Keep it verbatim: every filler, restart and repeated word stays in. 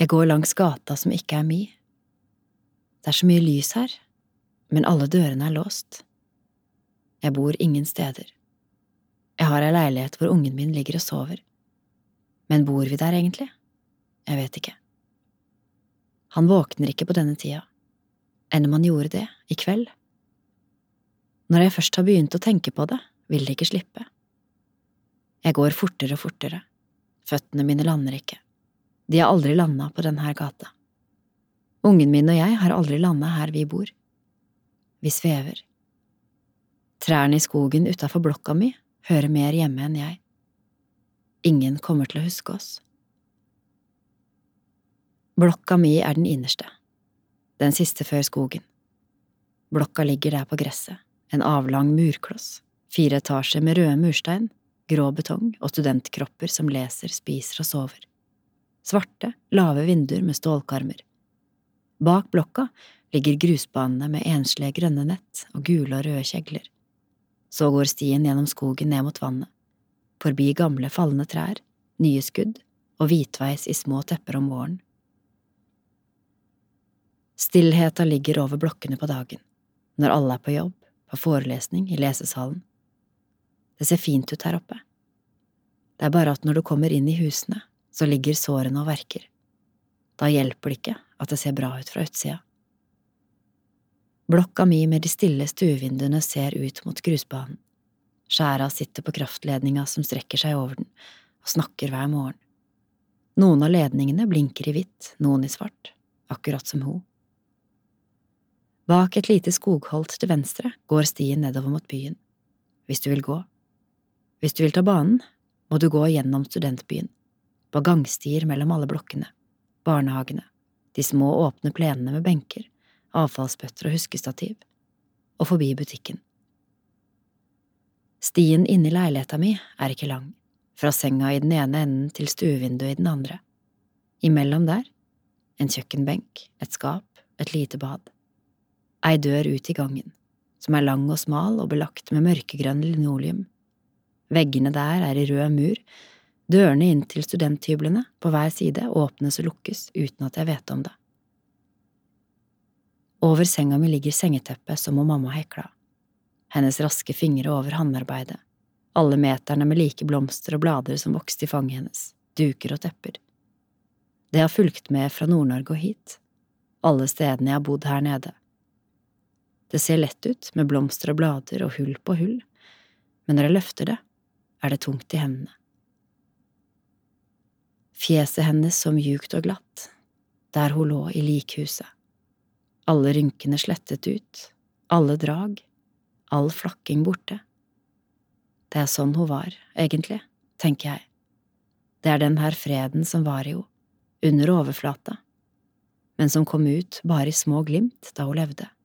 Jeg går langs gata som ikke er mi. Det er så mye lys her, men alle dørene er låst. Jeg bor ingen steder. Jeg har en leilighet hvor ungen min ligger og sover. Men bor vi der egentlig? Jeg vet ikke. Han våkner ikke på denne tida. Enn om han gjorde det i kveld? Når jeg først har begynt å tenke på det, vil det ikke slippe. Jeg går fortere og fortere. Føttene mine lander ikke. De har aldri landet på denne gata. Ungen min og jeg har aldri landet her vi bor. Vi svever. Trærne i skogen utenfor blokka mi hører mer hjemme enn jeg. Ingen kommer til å huske oss. Blokka mi er den innerste. Den siste før skogen. Blokka ligger der på gresset, en avlang murkloss, fire etasjer med røde murstein, grå betong og studentkropper som leser, spiser og sover. Svarte, lave vinduer med stålkarmer. Bak blokka ligger grusbanene med enslige grønne nett og gule og røde kjegler. Så går stien gjennom skogen ned mot vannet, forbi gamle fallende trær, nye skudd og hvitveis i små tepper om våren. Stillheta ligger over blokkene på dagen, når alle er på jobb, på forelesning i lesesalen. Det ser fint ut her oppe. Det er bare at når du kommer inn i husene, så ligger sårene og verker. Da hjelper det ikke at det ser bra ut fra utsida. Blokka mi med de stille stuevinduene ser ut mot grusbanen. Skjæra sitter på kraftledninga som strekker seg over den, og snakker hver morgen. Noen av ledningene blinker i hvitt, noen i svart, akkurat som hun. Bak et lite skogholt til venstre går stien nedover mot byen, hvis du vil gå. Hvis du vil ta banen, må du gå gjennom studentbyen, på gangstier mellom alle blokkene, barnehagene, de små åpne plenene med benker, avfallsbøtter og huskestativ, og forbi butikken. Stien inne i leiligheta mi er ikke lang, fra senga i den ene enden til stuevinduet i den andre. Imellom der, en kjøkkenbenk, et skap, et lite bad. Ei dør ut i gangen, som er lang og smal og belagt med mørkegrønn linoleum. Veggene der er i rød mur, dørene inn til studenthyblene på hver side åpnes og lukkes uten at jeg vet om det. Over senga mi ligger sengeteppet som om mamma hekla. Hennes raske fingre over håndarbeidet, alle meterne med like blomster og blader som vokste i fanget hennes, duker og tepper. Det har fulgt med fra Nord-Norge og hit, alle stedene jeg har bodd her nede. Det ser lett ut med blomster og blader og hull på hull, men når jeg løfter det, er det tungt i hendene. Fjeset hennes så mjukt og glatt, der hun lå i likhuset. Alle rynkene slettet ut, alle drag, all flakking borte. Det er sånn hun var, egentlig, tenker jeg. Det er den her freden som var i henne, under overflata, men som kom ut bare i små glimt da hun levde.